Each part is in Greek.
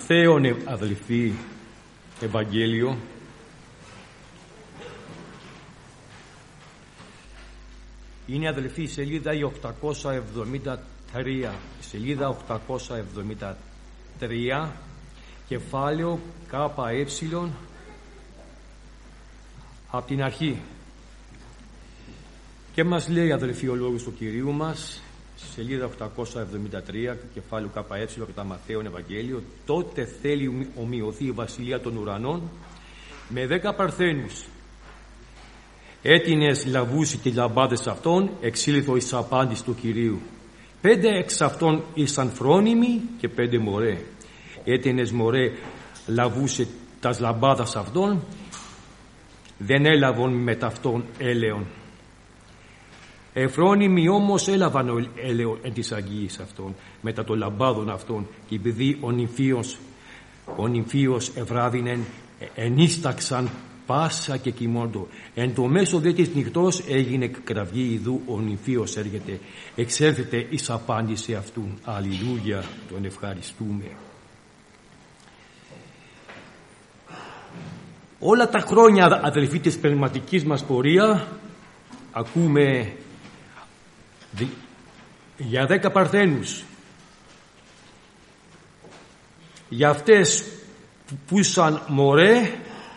Ματθαίον, αδελφοί, Ευαγγέλιο, είναι, αδελφοί, σελίδα 873, σελίδα 873, κεφάλαιο ΚΕ, από την αρχή. Και μας λέει, αδελφοί, ο λόγος του Κυρίου μας, σελίδα 873, κεφάλαιο ΚΕ, κατά Ματθαίον Ευαγγέλιο, τότε θέλει ομοιωθεί η βασιλεία των ουρανών με 10 παρθένους. Έτεινες λαβούσι και λαμπάδες αυτών, εξήλθω εις απάντηση του Κυρίου. 5 εξ αυτών ήσαν φρόνιμοι και 5 μωρέ. Έτεινες μωρέ λαβούσε τας λαμπάδας αυτών, δεν έλαβον με ταυτόν έλεον. Εφρόνιμοι όμως έλαβαν έλεον εν της αγγείας αυτών, μετά των λαμπάδων αυτών, και επειδή ο νυμφίος ευράδινεν, ενίσταξαν πάσα και κοιμώντο. Εν το μέσο δε της νυχτός έγινε κραυγή, ιδού ο νυμφίος έρχεται, εξέλθετε εις απάντηση αυτούν. Αλληλούια, τον ευχαριστούμε. Όλα τα χρόνια, αδελφοί, της πνευματικής μας πορεία ακούμε για 10 παρθένους, για αυτές που ήσαν μωρέ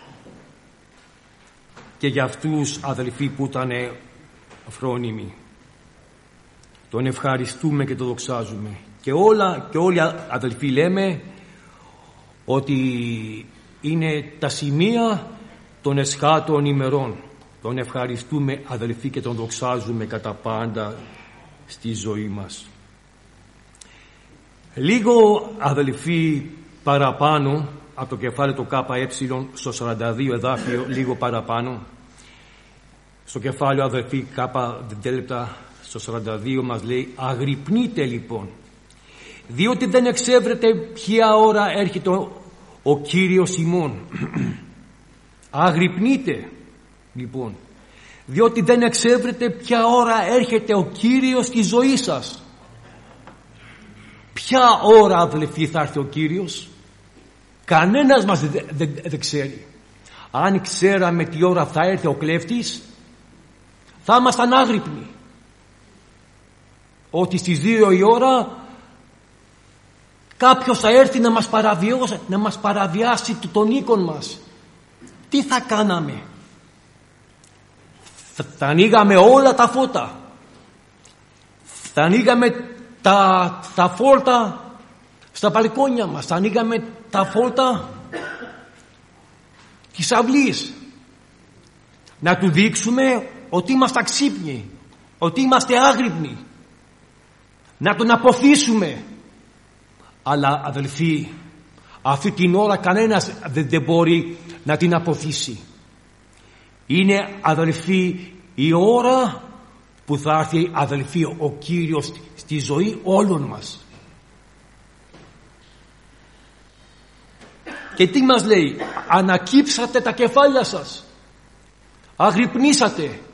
και για αυτούς, αδελφοί, που ήταν φρόνιμοι. Τον ευχαριστούμε και τον δοξάζουμε. Και όλοι, αδελφοί, λέμε ότι είναι τα σημεία των εσχάτων ημερών. Τον ευχαριστούμε, αδελφοί, και τον δοξάζουμε κατά πάντα στη ζωή μας. Λίγο, αδελφοί, παραπάνω από το κεφάλαιο του ΚΕ, στο 42 εδάφιο, λίγο παραπάνω, στο κεφάλαιο, αδελφοί, ΚΔ, στο 42 μας λέει, αγρυπνείτε λοιπόν, διότι δεν εξεύρετε ποια ώρα έρχεται ο Κύριος ημών. Αγρυπνείτε λοιπόν, διότι δεν εξεύρετε ποια ώρα έρχεται ο Κύριος στη ζωή σας. Ποια ώρα, αδελφοί, θα έρθει ο Κύριος? Κανένας μας δεν ξέρει. Αν ξέραμε τι ώρα θα έρθει ο κλέφτης, θα ήμασταν άγρυπνοι. Ότι στις 2 η ώρα κάποιος θα έρθει να μας παραβιάσει τον οίκον μας. Τι θα κάναμε? Θα ανοίγαμε όλα τα φώτα. Θα ανοίγαμε τα φόρτα στα μπαλκόνια μας. Θα ανοίγαμε τα φόρτα της αυλής. Να του δείξουμε ότι είμαστε ξύπνοι, ότι είμαστε άγρυπνοι. Να τον αποθήσουμε. Αλλά, αδελφοί, αυτή την ώρα κανένας δεν μπορεί να την αποθήσει. Είναι, αδελφοί, η ώρα που θα έρθει, αδελφοί, ο Κύριος στη ζωή όλων μας. Και τι μας λέει? Ανακύψατε τα κεφάλια σας, αγρυπνήσατε.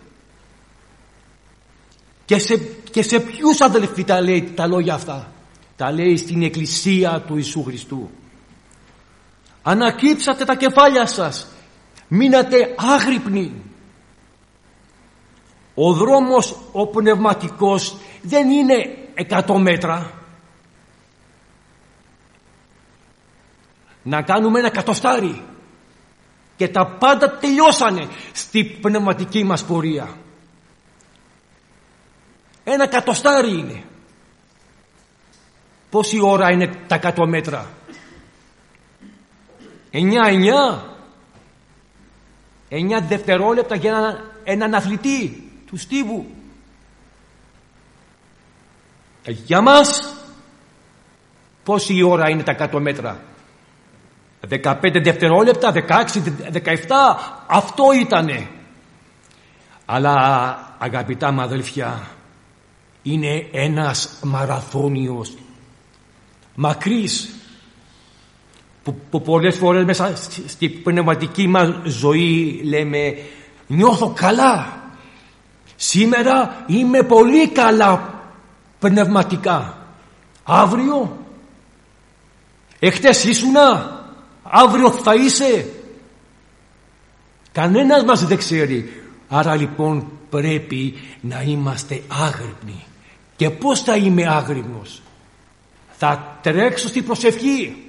Και σε ποιους, αδελφοί, τα λέει τα λόγια αυτά? Τα λέει στην Εκκλησία του Ιησού Χριστού. Ανακύψατε τα κεφάλια σας, μείνατε άγρυπνοι. Ο δρόμος ο πνευματικός δεν είναι 100 μέτρα. Να κάνουμε 1 εκατοστάρι και τα πάντα τελειώσανε στη πνευματική μας πορεία. 1 εκατοστάρι είναι. Πόση ώρα είναι τα 100 μέτρα? 9 δευτερόλεπτα για έναν αθλητή του στίβου. Για μας πόση ώρα είναι τα 100 μέτρα? 15 δευτερόλεπτα, 16, 17. Αυτό ήτανε. Αλλά, αγαπητά μου αδελφιά, είναι ένας μαραθώνιος μακρύς που πολλές φορές μέσα στην πνευματική μας ζωή λέμε, νιώθω καλά, σήμερα είμαι πολύ καλά πνευματικά, αύριο Εχθές ήσουνα, αύριο θα είσαι. Κανένας μας δεν ξέρει. Άρα λοιπόν πρέπει να είμαστε άγρυπνοι. Και πώς θα είμαι άγρυπνος? Θα τρέξω στην προσευχή.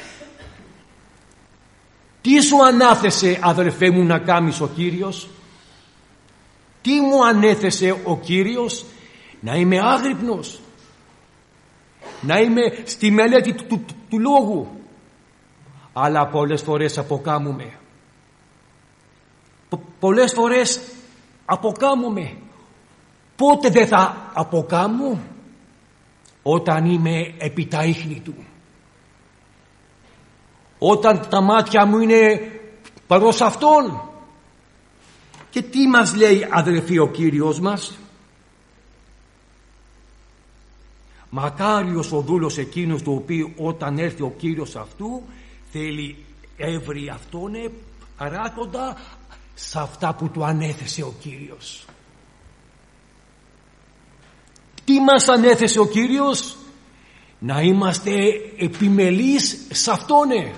Τι σου ανάθεσε, αδελφέ μου, να κάνεις ο Κύριος? Τι μου ανέθεσε ο Κύριος? Να είμαι άγρυπνος, να είμαι στη μελέτη του Λόγου. Αλλά πολλές φορές αποκάμουμε. Πολλές φορές αποκάμουμε. Πότε δεν θα αποκάμω? Όταν είμαι επί τα ίχνη του. Όταν τα μάτια μου είναι προς Αυτόν. Και τι μας λέει, αδελφοί, ο Κύριος μας? Μακάριος ο δούλος εκείνος, το οποίο όταν έρθει ο Κύριος αυτού θέλει έβρει αυτόν παράκοντα σε αυτά που του ανέθεσε ο Κύριος. Τι μας ανέθεσε ο Κύριος? Να είμαστε επιμελείς σε αυτόν.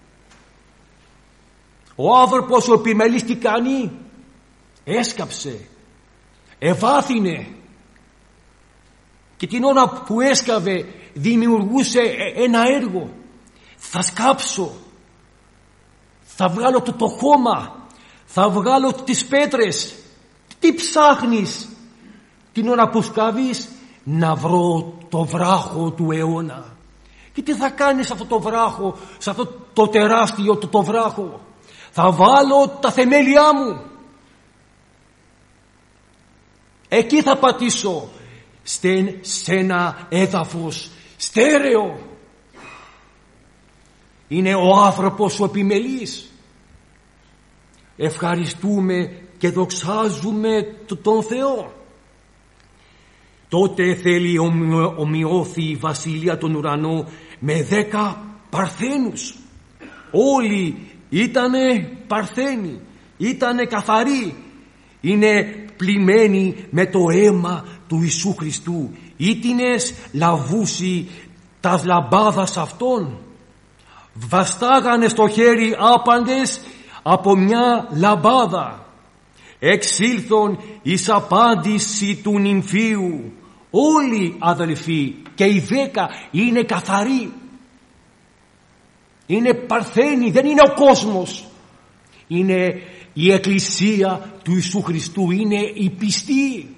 Ο άνθρωπος ο επιμελής τι κάνει? Έσκαψε, ευάθυνε, και την ώρα που έσκαβε δημιουργούσε ένα έργο. Θα σκάψω, θα βγάλω το χώμα, θα βγάλω τις πέτρες. Τι ψάχνεις την ώρα που σκάβεις? Να βρω το βράχο του αιώνα. Και τι θα κάνεις σε αυτό το βράχο, σε αυτό το τεράστιο το βράχο? Θα βάλω τα θεμέλια μου. Εκεί θα πατήσω, σε ένα έδαφος στέρεο. Είναι ο άνθρωπος ο επιμελής. Ευχαριστούμε και δοξάζουμε τον Θεό. Τότε θέλει ομοιώθει η βασιλεία των ουρανών με 10 παρθένους. Όλοι ήτανε παρθένοι, ήτανε καθαροί, είναι πλημμένοι με το αίμα του Ιησού Χριστού. Ήτινες λαβούσι τας λαμπάδας αυτών. Βαστάγανε στο χέρι άπαντες από μια λαμπάδα. Εξήλθον εις απάντηση του νυμφίου. Όλοι, αδελφοί, και οι 10 είναι καθαροί. Είναι παρθένοι, δεν είναι ο κόσμος. Είναι η εκκλησία του Ιησού Χριστού, είναι οι πιστοί.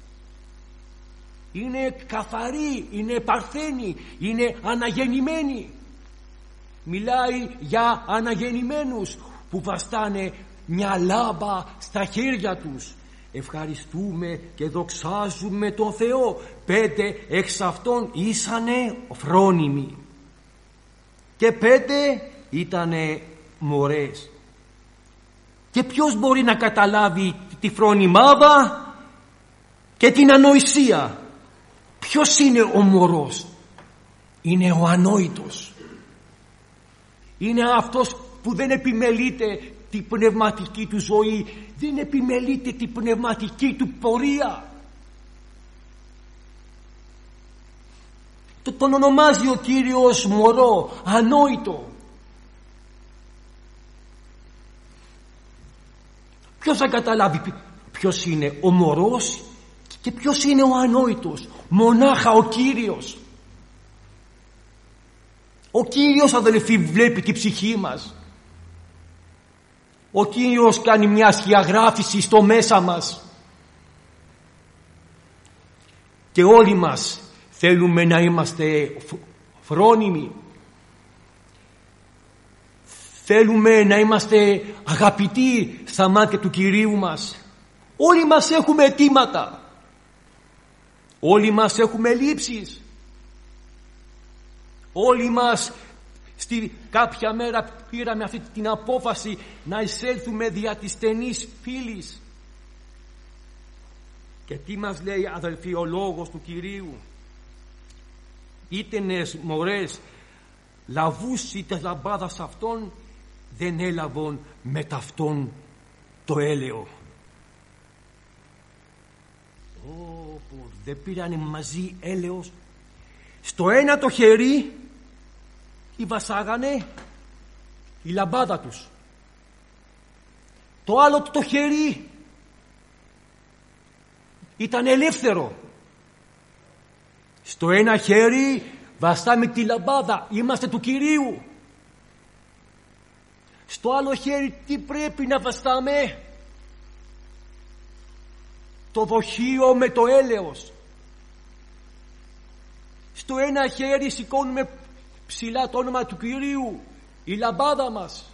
Είναι καθαροί, είναι παρθένοι, είναι αναγεννημένοι. Μιλάει για αναγεννημένους που βαστάνε μια λάμπα στα χέρια τους. Ευχαριστούμε και δοξάζουμε τον Θεό. 5 εξ αυτών ήσανε φρόνιμοι και 5 ήτανε μωρές. Και ποιος μπορεί να καταλάβει τη φρονιμάδα και την ανοησία? Ποιος είναι ο μωρός? Είναι ο ανόητος. Είναι αυτός που δεν επιμελείται την πνευματική του ζωή, δεν επιμελείται την πνευματική του πορεία. Τον ονομάζει ο Κύριος μωρό, ανόητο. Ποιος θα καταλάβει ποιος είναι ο μωρός και ποιος είναι ο ανόητος? Μονάχα ο Κύριος. Ο Κύριος, αδελφοί, βλέπει την ψυχή μας. Ο Κύριος κάνει μια σκιαγράφηση στο μέσα μας. Και όλοι μας θέλουμε να είμαστε φρόνιμοι. Θέλουμε να είμαστε αγαπητοί στα μάτια του Κυρίου μας. Όλοι μας έχουμε αιτήματα. Όλοι μας έχουμε λήψεις. Όλοι μας κάποια μέρα πήραμε αυτή την απόφαση να εισέλθουμε δια της στενής φίλης. Και τι μας λέει, αδελφοί, ο λόγος του Κυρίου? Ήτενες μωρές λαβούσι τες λαμπάδας αυτών, δεν έλαβον με ταυτόν το έλαιο. Δεν πήρανε μαζί έλαιος. Στο ένα το χέρι τη βασάγανε η λαμπάδα τους. Το άλλο το χέρι ήταν ελεύθερο. Στο ένα χέρι βαστάμε τη λαμπάδα, είμαστε του Κυρίου. Στο άλλο χέρι τι πρέπει να βαστάμε? Το δοχείο με το έλεος. Στο ένα χέρι σηκώνουμε ψηλά το όνομα του Κυρίου, η λαμπάδα μας.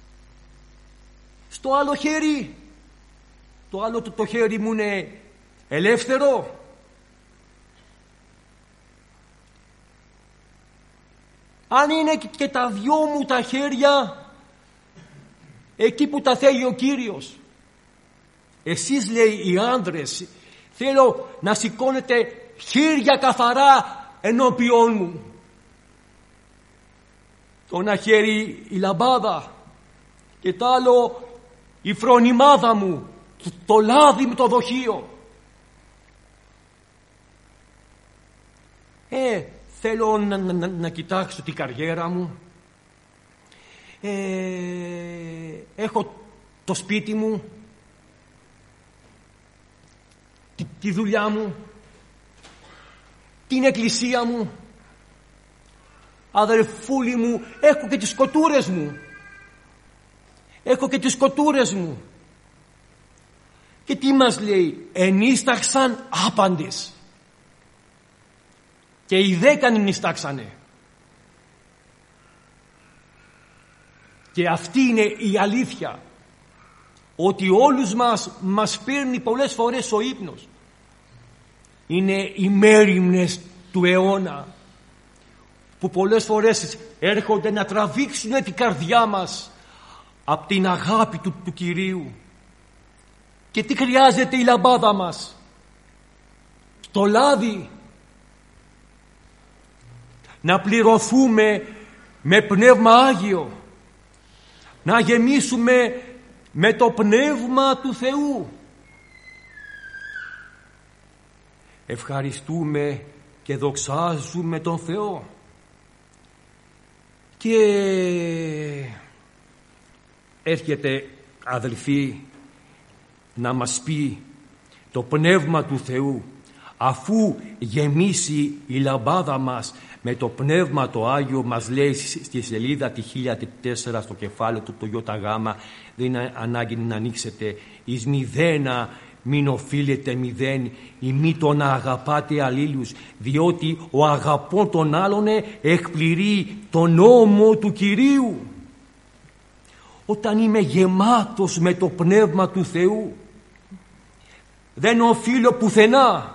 Στο άλλο χέρι, το άλλο το χέρι μου είναι ελεύθερο. Αν είναι και τα δυο μου τα χέρια εκεί που τα θέλει ο Κύριος. Εσείς, λέει, οι άντρες, θέλω να σηκώνετε χέρια καθαρά ενώπιόν μου. Το ένα χέρι η λαμπάδα και το άλλο η φρονιμάδα μου, το λάδι με το δοχείο. Θέλω να κοιτάξω την καριέρα μου. Έχω το σπίτι μου, τη δουλειά μου, την εκκλησία μου. Αδελφούλη μου, έχω και τις σκοτούρες μου. Έχω και τις σκοτούρες μου. Και τι μας λέει? Ενίσταξαν άπαντες. Και οι 10 νηστάξανε. Και αυτή είναι η αλήθεια. Ότι όλους μας παίρνει πολλές φορές ο ύπνος. Είναι οι μέριμνες του αιώνα που πολλές φορές έρχονται να τραβήξουν την καρδιά μας από την αγάπη του Κυρίου. Και τι χρειάζεται η λαμπάδα μας? Το λάδι. Να πληρωθούμε με Πνεύμα Άγιο. Να γεμίσουμε με το Πνεύμα του Θεού. Ευχαριστούμε και δοξάζουμε τον Θεό. Και έρχεται, αδελφοί, να μας πει το Πνεύμα του Θεού, αφού γεμίσει η λαμπάδα μας με το Πνεύμα το Άγιο, μας λέει στη σελίδα τη 1004 στο κεφάλαιο του το ΙΓ, δεν είναι ανάγκη να ανοίξετε, εις μηδένα μην οφείλετε μηδέν ή μη τον αγαπάτε αλλήλους, διότι ο αγαπών των άλλων εκπληρεί τον νόμο του Κυρίου. Όταν είμαι γεμάτος με το Πνεύμα του Θεού, δεν οφείλω πουθενά.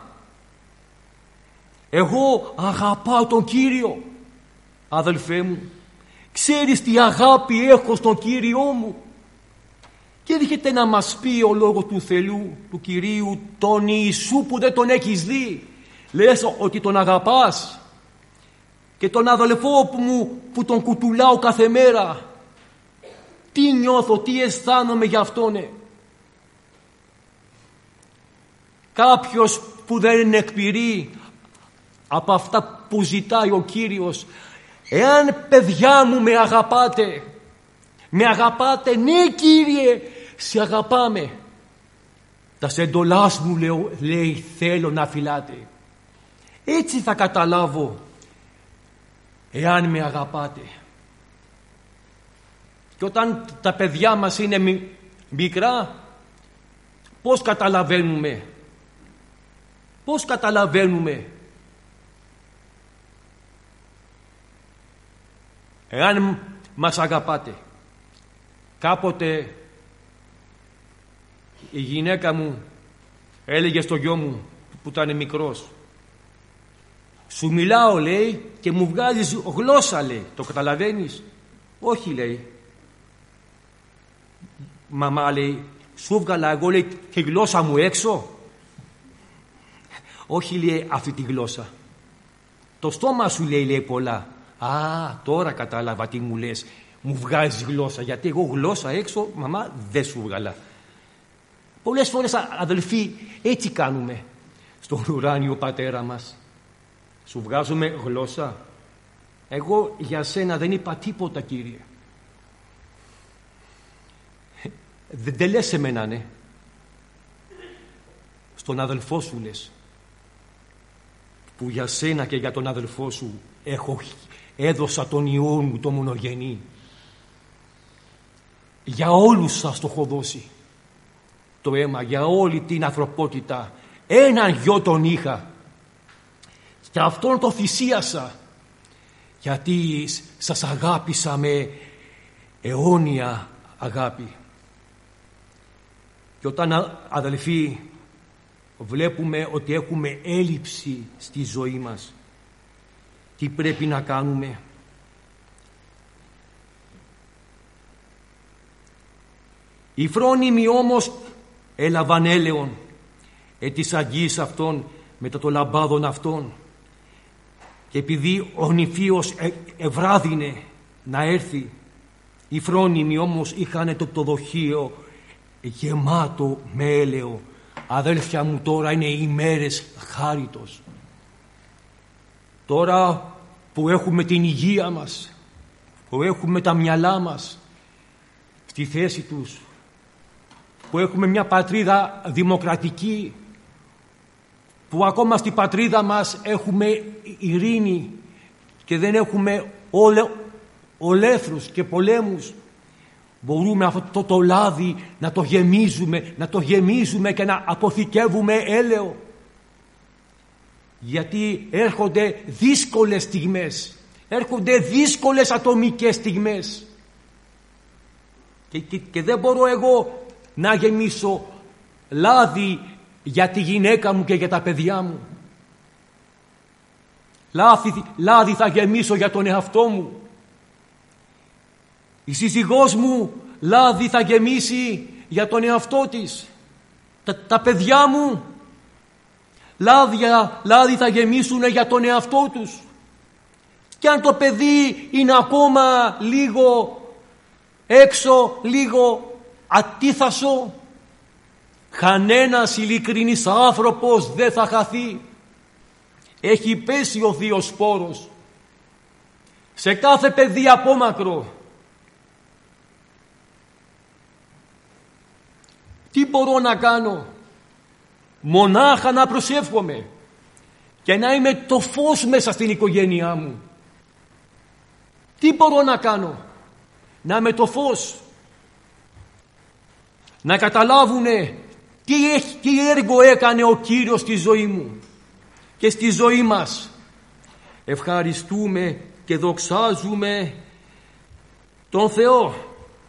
Εγώ αγαπάω τον Κύριο. Αδελφέ μου, ξέρεις τι αγάπη έχω στον Κύριό μου? Και έρχεται να μας πει ο λόγος του Θεού, του Κυρίου, τον Ιησού που δεν τον έχεις δει. Λες ότι τον αγαπάς? Και τον αδελφό μου που τον κουτουλάω κάθε μέρα, τι νιώθω, τι αισθάνομαι για αυτόν? Κάποιος που δεν εκπληρεί από αυτά που ζητάει ο Κύριος. Εάν, παιδιά μου, με αγαπάτε, ναι Κύριε, σε αγαπάμε. Τα εντολάς μου, λέει, θέλω να φυλάτε. Έτσι θα καταλάβω εάν με αγαπάτε. Και όταν τα παιδιά μας είναι μικρά, πώς καταλαβαίνουμε? Πώς καταλαβαίνουμε? Εάν μας αγαπάτε. Κάποτε η γυναίκα μου έλεγε στο γιο μου που ήταν μικρός, σου μιλάω, λέει, και μου βγάζεις γλώσσα, λέει, το καταλαβαίνεις? Όχι, λέει. Μαμά, λέει, σου βγάλα εγώ, λέει, τη γλώσσα μου έξω? Όχι, λέει, αυτή τη γλώσσα. Το στόμα σου, λέει πολλά. Α, τώρα κατάλαβα τι μου λες. Μου βγάζεις γλώσσα, γιατί εγώ γλώσσα έξω, μαμά, δεν σου βγάλα. Πολλές φορές, αδελφοί, έτσι κάνουμε στον ουράνιο Πατέρα μας. Σου βγάζουμε γλώσσα. Εγώ για σένα δεν είπα τίποτα, Κύριε. Δεν λες εμένα, ναι. Στον αδελφό σου λες, που για σένα και για τον αδελφό σου έδωσα τον Υιό μου το μονογενή. Για όλους σας το έχω δώσει το αίμα, για όλη την ανθρωπότητα. Έναν γιο τον είχα και αυτόν το θυσίασα, γιατί σας αγάπησα με αιώνια αγάπη. Και όταν, αδελφοί, βλέπουμε ότι έχουμε έλλειψη στη ζωή μας, τι πρέπει να κάνουμε? Οι φρόνιμοι όμως έλαβαν έλεον της αγγής αυτών μετά το λαμπάδον αυτών, και επειδή ο νηφίος ευράδυνε να έρθει, οι φρόνιμοι όμως είχαν το δοχείο γεμάτο με έλαιο. Αδέλφια μου, τώρα είναι οι μέρες χάριτος. Τώρα που έχουμε την υγεία μας, που έχουμε τα μυαλά μας στη θέση τους, που έχουμε μια πατρίδα δημοκρατική, που ακόμα στη πατρίδα μας έχουμε ειρήνη και δεν έχουμε ολέθρους και πολέμους, μπορούμε αυτό το λάδι να το γεμίζουμε και να αποθηκεύουμε έλαιο. Γιατί έρχονται δύσκολες στιγμές, έρχονται δύσκολες ατομικές στιγμές και δεν μπορώ εγώ να γεμίσω λάδι για τη γυναίκα μου και για τα παιδιά μου. Λάδι θα γεμίσω για τον εαυτό μου. Η σύζυγός μου λάδι θα γεμίσει για τον εαυτό της. Τα παιδιά μου λάδι θα γεμίσουν για τον εαυτό τους. Και αν το παιδί είναι ακόμα λίγο έξω, λίγο ατίθασο, κανένας ειλικρινής άνθρωπος δεν θα χαθεί. Έχει πέσει ο θείος σπόρος σε κάθε παιδί απόμακρο. Τι μπορώ να κάνω? Μονάχα να προσεύχομαι και να είμαι το φως μέσα στην οικογένειά μου. Τι μπορώ να κάνω? Να είμαι το φως. Να καταλάβουνε τι έργο έκανε ο Κύριος στη ζωή μου και στη ζωή μας. Ευχαριστούμε και δοξάζουμε τον Θεό.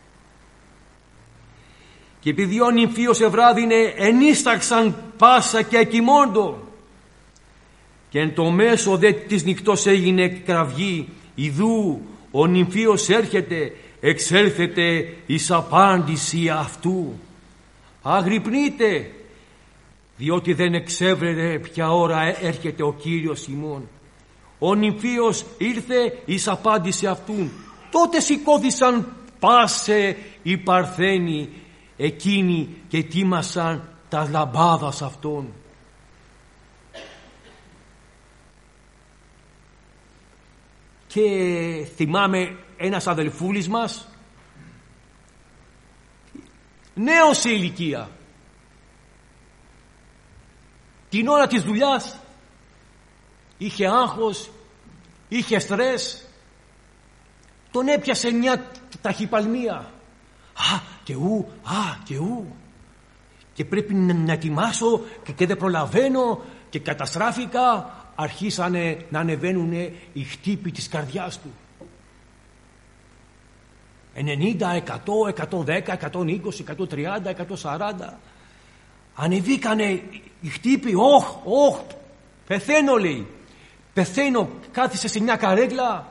Και επειδή ο νυμφίος ευράδυνε, ενίσταξαν πάσα και εκοιμώντο. Και εν το μέσο δε της νυχτός έγινε κραυγή. Ιδού ο νυμφίος έρχεται, εξέλθετε εις απάντηση αυτού. Αγρυπνείτε, διότι δεν εξέβρερε ποια ώρα έρχεται ο Κύριος ημών. Ο νυμφίος ήρθε εις απάντηση αυτού. Τότε σηκώθησαν πάσε οι παρθένοι εκείνοι και ετοίμασαν τα λαμπάδας αυτών. Και θυμάμαι ένας αδελφούλης μας, νέος σε ηλικία, την ώρα της δουλειάς είχε άγχος, είχε στρες, τον έπιασε μια ταχυπαλμία. Και πρέπει να ετοιμάσω και δεν προλαβαίνω και καταστράφηκα. Αρχίσανε να ανεβαίνουν οι χτύποι της καρδιάς του. 90, 100, 110, 120, 130, 140. Ανεβήκανε οι χτύποι. Πεθαίνω, λέει. Πεθαίνω. Κάθισε σε μια καρέκλα.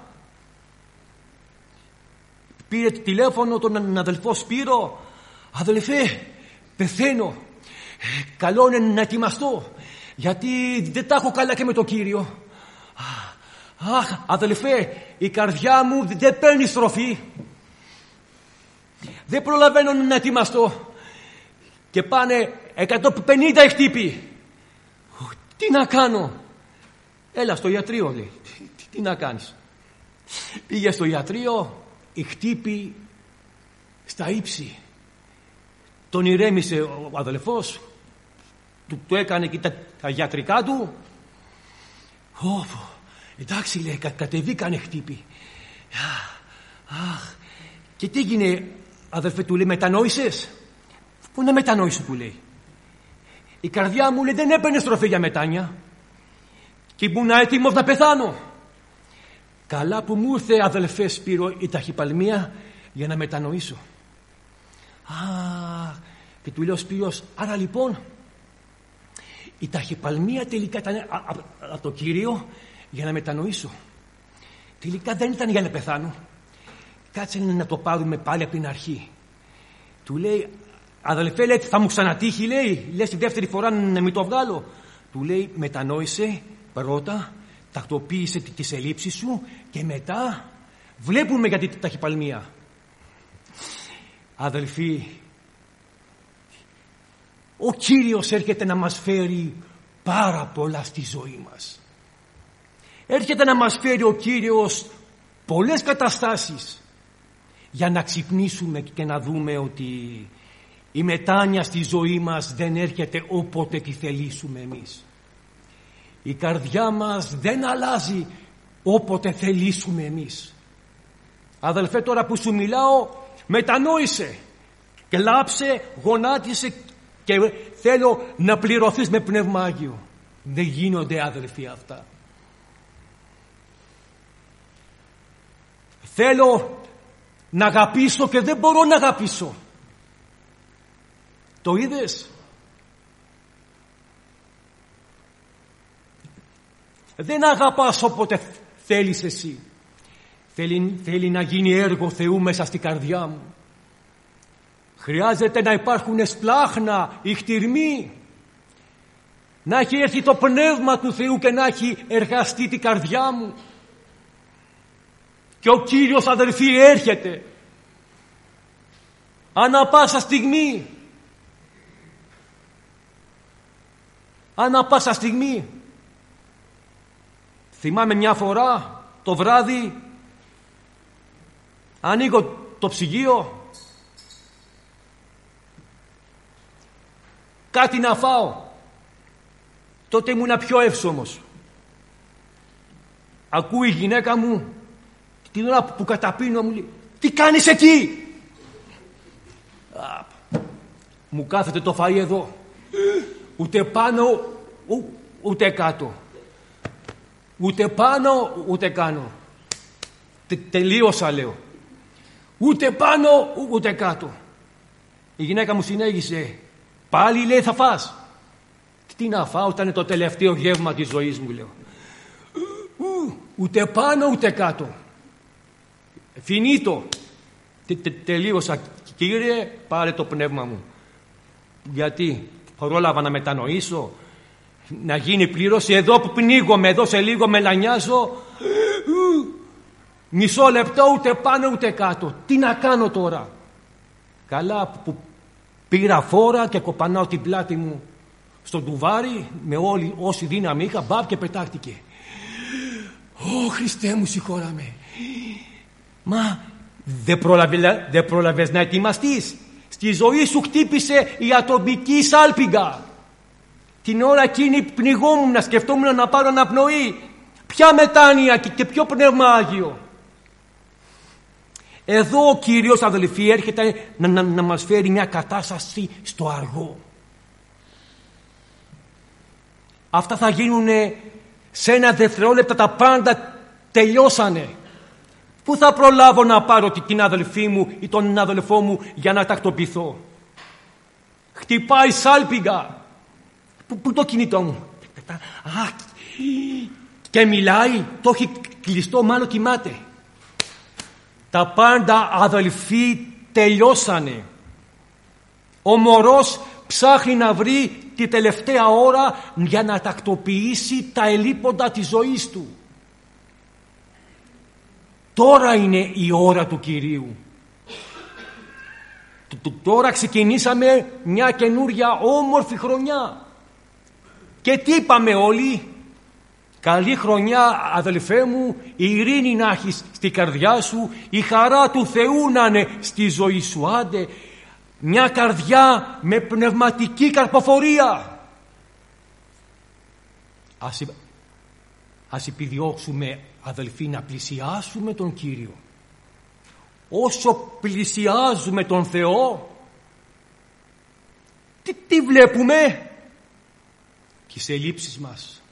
Πήρε τηλέφωνο τον αδελφό Σπύρο. Αδελφέ, πεθαίνω. Καλό είναι να ετοιμαστώ, γιατί δεν τα έχω καλά και με το Κύριο. Αχ, αδελφέ, η καρδιά μου δεν παίρνει στροφή. Δεν προλαβαίνω να ετοιμαστώ. Και πάνε 150 χτύπη. Τι να κάνω? Έλα στο ιατρείο, λέει. Τι να κάνεις? Πήγε στο ιατρείο, η χτύπη στα ύψη. Τον ηρέμησε ο αδελφός, του έκανε και τα γιατρικά του. Εντάξει, λέει, κατεβήκανε χτύπη. Αχ, και τι έγινε, αδελφέ, του λέει, μετανόησες? Πού να μετανόησε, του λέει. Η καρδιά μου, λέει, δεν έπαιρνε στροφή για μετάνια και ήμουν έτοιμος να πεθάνω. Καλά που μου ήρθε, αδελφέ Σπύρο, η ταχυπαλμία για να μετανοήσω. Και του λέει ο Σπύρος, άρα λοιπόν η ταχυπαλμία τελικά ήταν από το Κύριο για να μετανοήσω. Τελικά δεν ήταν για να πεθάνω. Κάτσε να το πάρουμε πάλι από την αρχή. Του λέει, αδελφέ, λέει, θα μου ξανατύχει, λέει, λες τη δεύτερη φορά να μην το βγάλω. Του λέει, μετανόησε πρώτα, τακτοποίησε τις ελλείψεις σου και μετά βλέπουμε για την ταχυπαλμία. Αδελφοί, ο Κύριος έρχεται να μας φέρει πάρα πολλά στη ζωή μας. Έρχεται να μας φέρει ο Κύριος πολλές καταστάσεις για να ξυπνήσουμε και να δούμε ότι η μετάνοια στη ζωή μας δεν έρχεται όποτε τη θελήσουμε εμείς. Η καρδιά μας δεν αλλάζει όποτε θελήσουμε εμείς. Αδελφέ, τώρα που σου μιλάω, μετανόησε, κλάψε, γονάτισε και θέλω να πληρωθείς με Πνεύμα Άγιο. Δεν γίνονται, αδελφοί, αυτά. Θέλω να αγαπήσω και δεν μπορώ να αγαπήσω. Το είδες? Δεν αγαπάς όποτε θέλεις εσύ. Θέλει να γίνει έργο Θεού μέσα στην καρδιά μου. Χρειάζεται να υπάρχουν σπλάχνα, ηχτηρμοί. Να έχει έρθει το Πνεύμα του Θεού και να έχει εργαστεί την καρδιά μου. Και ο Κύριος, αδελφοί, έρχεται. Ανά πάσα στιγμή. Ανά πάσα στιγμή. Θυμάμαι μια φορά το βράδυ, ανοίγω το ψυγείο, κάτι να φάω. Τότε ήμουνα πιο εύσωμος. Ακούει η γυναίκα μου την ώρα που καταπίνω, μου λέει, τι κάνεις εκεί? Μου κάθεται το φαΐ εδώ, ούτε πάνω ούτε κάτω, ούτε πάνω ούτε κάτω. Τελείωσα, λέω. Ούτε πάνω ούτε κάτω. Η γυναίκα μου συνέχισε, πάλι, λέει, θα φας? Τι να φάω, ήταν το τελευταίο γεύμα της ζωής μου, λέω. Ούτε πάνω ούτε κάτω. Φινίτο. Τελείωσα. Κύριε, πάρε το πνεύμα μου. Γιατί πρόλαβα να μετανοήσω, να γίνει πλήρωση. Εδώ που πνίγομαι, εδώ σε λίγο μελανιάζω. Μισό λεπτό, ούτε πάνω ούτε κάτω. Τι να κάνω τώρα? Καλά που πήρα φόρα και κοπανάω την πλάτη μου στο τουβάρι με όλη όση δύναμη είχα, μπαπ, και πετάχτηκε. Χριστέ μου, συγχώραμε. Μα δεν πρόλαβες να ετοιμαστείς? Στη ζωή σου χτύπησε η ατομική σάλπιγγα. Την ώρα εκείνη πνιγόμουν, να σκεφτόμουν να πάρω αναπνοή. Ποια μετάνοια και ποιο Πνεύμα Άγιο? Εδώ ο Κύριος, αδελφοί, έρχεται να μας φέρει μια κατάσταση στο αργό. Αυτά θα γίνουν σε ένα δευτερόλεπτο, τα πάντα τελειώσανε. Πού θα προλάβω να πάρω την αδελφή μου ή τον αδελφό μου για να τακτοποιηθώ? Χτυπάει σάλπιγγα. Πού το κινητό μου? Και μιλάει, το έχει κλειστό, μάλλον κοιμάται. Τα πάντα, αδελφοί, τελειώσανε. Ο μωρός ψάχνει να βρει τη τελευταία ώρα για να τακτοποιήσει τα ελείποντα της ζωής του. Τώρα είναι η ώρα του Κυρίου. Τώρα ξεκινήσαμε μια καινούρια όμορφη χρονιά. Και τι είπαμε όλοι? Καλή χρονιά, αδελφέ μου, η ειρήνη να έχεις στη καρδιά σου, η χαρά του Θεού να είναι στη ζωή σου. Άντε, μια καρδιά με πνευματική καρποφορία. Ας επιδιώξουμε, αδελφοί, να πλησιάσουμε τον Κύριο. Όσο πλησιάζουμε τον Θεό, τι βλέπουμε? Τις ελλείψεις μας.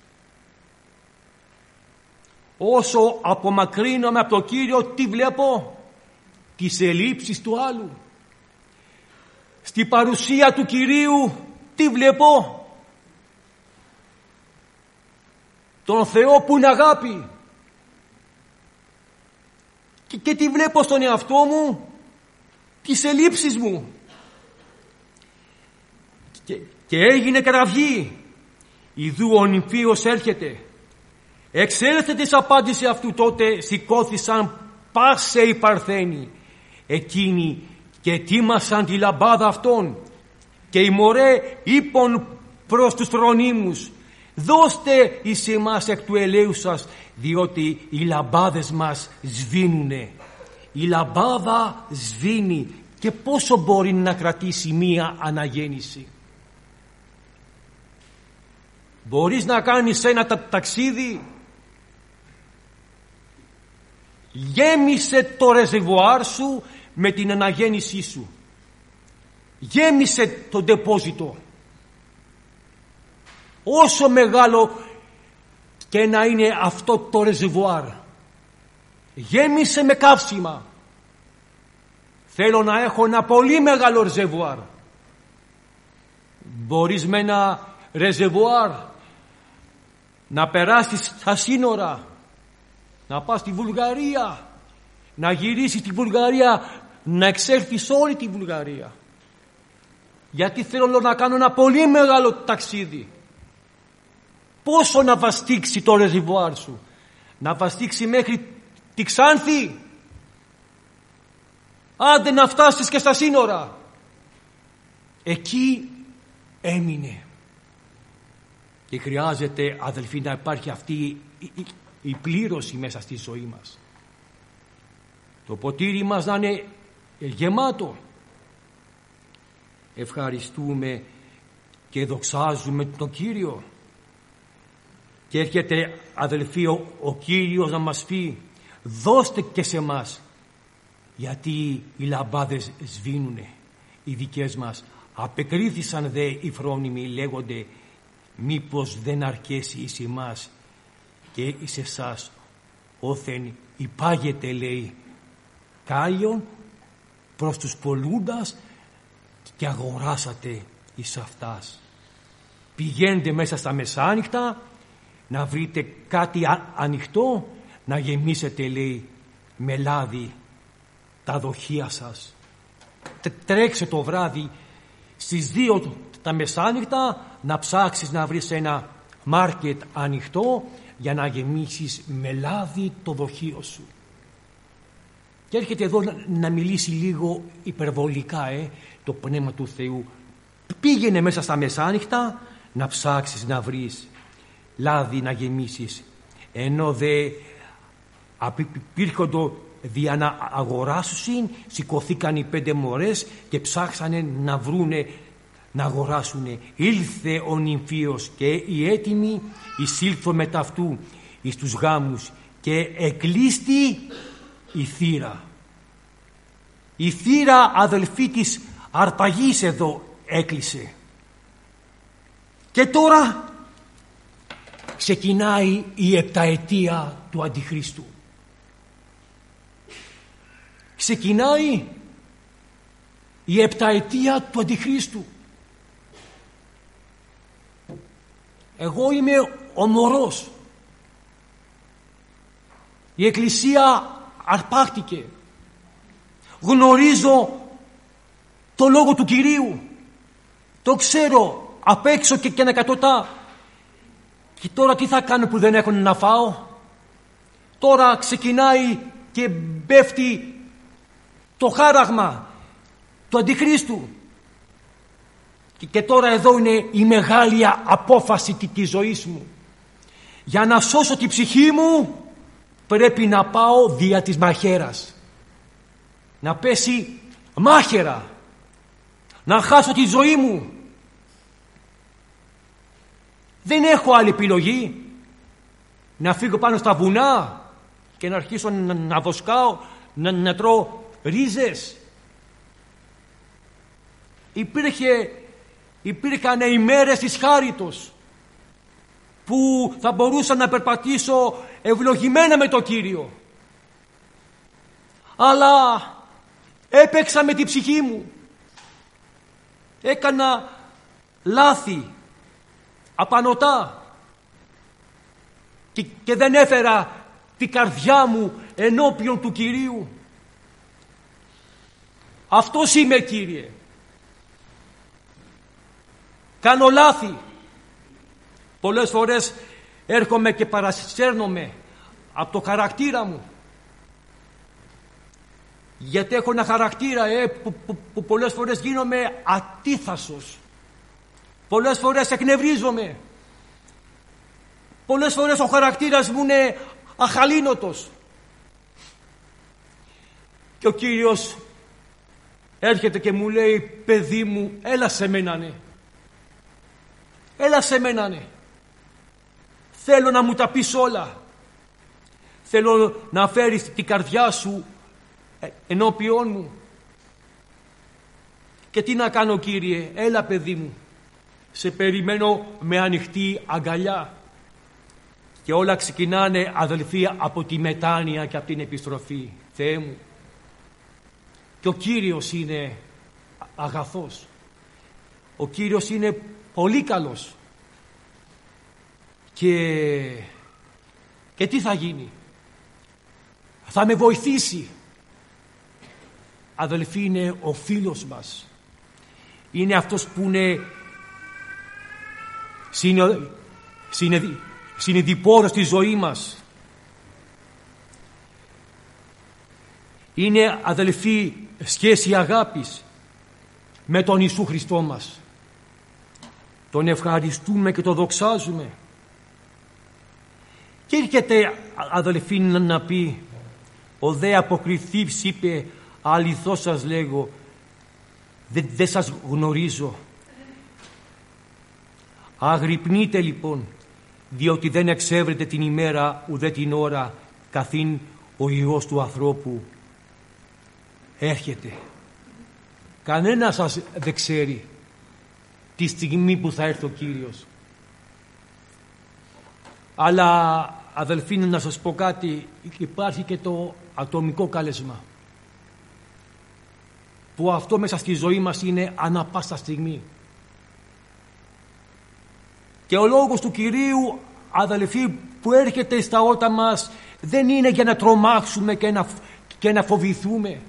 Όσο απομακρύνομαι από τον Κύριο, τι βλέπω? Τις ελλείψεις του άλλου. Στη παρουσία του Κυρίου, τι βλέπω? Τον Θεό που είναι αγάπη. Και τι βλέπω στον εαυτό μου? Τις ελλείψεις μου. Και έγινε κραυγή. Ιδού ο νυμφίος έρχεται. Εξέλθε της απάντηση αυτού, τότε σηκώθησαν πάσε οι Παρθένοι εκείνοι και ετοίμασαν τη λαμπάδα αυτών. Και οι μωρέ είπαν προς τους φρονίμους, δώστε εις εμάς εκ του ελαίου σας, διότι οι λαμπάδες μας σβήνουνε. Η λαμπάδα σβήνει. Και πόσο μπορεί να κρατήσει μία αναγέννηση? Μπορείς να κάνεις ένα ταξίδι? Γέμισε το ρεζερβουάρ σου με την αναγέννησή σου. Γέμισε το ντεπόζιτο. Όσο μεγάλο και να είναι αυτό το ρεζερβουάρ, γέμισε με καύσιμα. Θέλω να έχω ένα πολύ μεγάλο ρεζερβουάρ. Μπορείς με ένα ρεζερβουάρ να περάσεις στα σύνορα, να πας στη Βουλγαρία, να γυρίσεις στη Βουλγαρία, να εξέλθεις όλη τη Βουλγαρία. Γιατί θέλω να κάνω ένα πολύ μεγάλο ταξίδι. Πόσο να βαστίξει το ρεζερβουάρ σου? Να βαστίξει μέχρι τη Ξάνθη? Άντε να φτάσεις και στα σύνορα. Εκεί έμεινε. Και χρειάζεται, αδελφοί, να υπάρχει αυτή η πλήρωση μέσα στη ζωή μας. Το ποτήρι μας να είναι γεμάτο. Ευχαριστούμε και δοξάζουμε τον Κύριο. Και έρχεται, αδελφοί, ο Κύριος να μας πει, δώστε και σε μας, γιατί οι λαμπάδες σβήνουνε. Οι δικές μας απεκρίθησαν δε οι φρόνιμοι, λέγονται, μήπως δεν αρκέσει εις εμάς και εις εσάς όθεν υπάγεται, λέει, κάλιον προς τους πολλούντας και αγοράσατε εις αυτάς. Πηγαίνετε μέσα στα μεσάνυχτα να βρείτε κάτι ανοιχτό, να γεμίσετε, λέει, με λάδι τα δοχεία σας. Τρέξε το βράδυ στις 2 τα μεσάνυχτα να ψάξεις να βρεις ένα μάρκετ ανοιχτό για να γεμίσεις με λάδι το δοχείο σου. Και έρχεται εδώ να μιλήσει λίγο υπερβολικά το Πνεύμα του Θεού. Πήγαινε μέσα στα μεσάνυχτα να ψάξεις να βρεις λάδι να γεμίσεις, ενώ δε απήρχοντο δια να αγοράσουν, σηκωθήκαν οι 5 μωρές και ψάξανε να βρούνε να αγοράσουνε. Ήλθε ο νυμφίος και οι έτοιμοι εισήλθον μετά αυτού εις τους γάμους και εκλείστη η θύρα. Η θύρα, αδελφοί, της αρπαγής εδώ έκλεισε. Και τώρα ξεκινάει η επταετία του Αντιχρίστου. Ξεκινάει η επταετία του Αντιχρίστου. Εγώ είμαι ο μωρός. Η Εκκλησία αρπάχτηκε. Γνωρίζω το λόγο του Κυρίου. Το ξέρω απ' έξω και ανακατοτά. Και τώρα τι θα κάνω που δεν έχω να φάω? Τώρα ξεκινάει και πέφτει το χάραγμα του Αντιχρίστου. Και τώρα εδώ είναι η μεγάλη απόφαση της ζωής μου. Για να σώσω τη ψυχή μου πρέπει να πάω δια της μαχαίρας. Να πέσει μάχαιρα. Να χάσω τη ζωή μου. Δεν έχω άλλη επιλογή. Να φύγω πάνω στα βουνά και να αρχίσω να βοσκάω, να τρώω ρίζες. Υπήρχαν ημέρες της χάριτος που θα μπορούσα να περπατήσω ευλογημένα με το Κύριο. Αλλά έπαιξα με την ψυχή μου. Έκανα λάθη απανωτά και δεν έφερα την καρδιά μου ενώπιον του Κυρίου. Αυτός είμαι, Κύριε. Κάνω λάθη. Πολλές φορές έρχομαι και παρασέρνομαι από το χαρακτήρα μου. Γιατί έχω ένα χαρακτήρα που πολλές φορές γίνομαι ατίθασος. Πολλές φορές εκνευρίζομαι. Πολλές φορές ο χαρακτήρας μου είναι αχαλήνοτος. Και ο Κύριος έρχεται και μου λέει, παιδί μου, έλα σε μένα, ναι. Έλα σε μένα, ναι. Θέλω να μου τα πεις όλα. Θέλω να φέρεις την καρδιά σου ενώπιόν μου. Και τι να κάνω, Κύριε? Έλα, παιδί μου. Σε περιμένω με ανοιχτή αγκαλιά. Και όλα ξεκινάνε, αδελφοί, από τη μετάνοια και από την επιστροφή. Θεέ μου. Και ο Κύριος είναι αγαθός. Ο Κύριος είναι πολύ καλός. Και τι θα γίνει? Θα με βοηθήσει. Αδελφοί, είναι ο φίλος μας. Είναι αυτός που είναι συνειδηπόρος στη ζωή μας. Είναι, αδελφοί, σχέση αγάπης με τον Ιησού Χριστό μας. Τον ευχαριστούμε και τον δοξάζουμε. Και έρχεται, αδελφοί, να πει, ο δε αποκριθής είπε, αληθώς σας λέγω, δεν σας γνωρίζω. Αγρυπνείτε λοιπόν, διότι δεν εξεύρετε την ημέρα ουδέ την ώρα καθήν ο Υιός του ανθρώπου έρχεται. Κανένας σας δεν ξέρει τη στιγμή που θα έρθει ο Κύριος. Αλλά, αδελφοί, να σας πω κάτι, υπάρχει και το ατομικό κάλεσμα, που αυτό μέσα στη ζωή μας είναι ανά πάσα στιγμή. Και ο λόγος του Κυρίου, αδελφοί, που έρχεται στα ότα μας δεν είναι για να τρομάξουμε και να φοβηθούμε.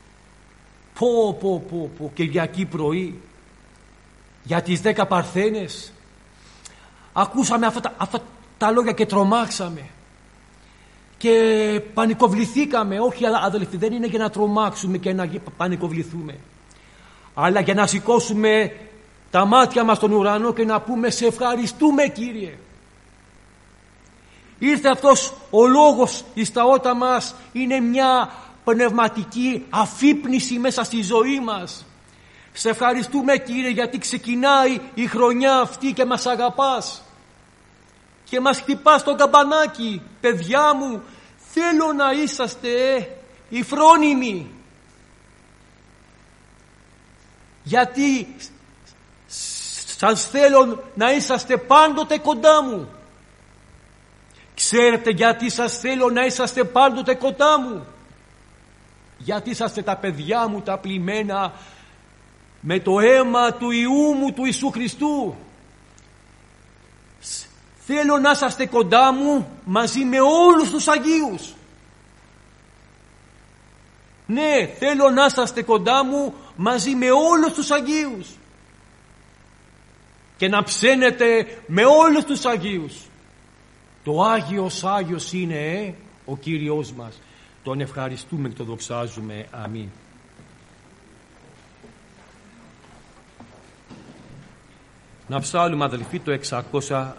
Πω, Κυριακή πρωί για τις 10 παρθένες ακούσαμε αυτά τα λόγια και τρομάξαμε και πανικοβληθήκαμε. Όχι, αδελφοί, δεν είναι για να τρομάξουμε και να πανικοβληθούμε, αλλά για να σηκώσουμε τα μάτια μας στον ουρανό και να πούμε, σε ευχαριστούμε, Κύριε. Ήρθε αυτός ο λόγος εις τα ότα μας, είναι μια πνευματική αφύπνιση μέσα στη ζωή μας. Σε ευχαριστούμε, Κύριε, γιατί ξεκινάει η χρονιά αυτή και μας αγαπάς και μας χτυπάς το καμπανάκι. Παιδιά μου, θέλω να είσαστε οι φρόνιμοι, γιατί σας θέλω να είσαστε πάντοτε κοντά μου. Ξέρετε γιατί σας θέλω να είσαστε πάντοτε κοντά μου? Γιατί είσαστε τα παιδιά μου τα πλημμένα με το αίμα του Υιού μου, του Ιησού Χριστού. Θέλω να είσαστε κοντά μου μαζί με όλους τους Αγίους. Ναι, θέλω να είσαστε κοντά μου μαζί με όλους τους Αγίους και να ψένετε με όλους τους Αγίους. Το Άγιος είναι ο Κύριος μας. Τον ευχαριστούμε και τον δοξάζουμε. Αμήν. Να ψάλουμε, αδελφοί, το 600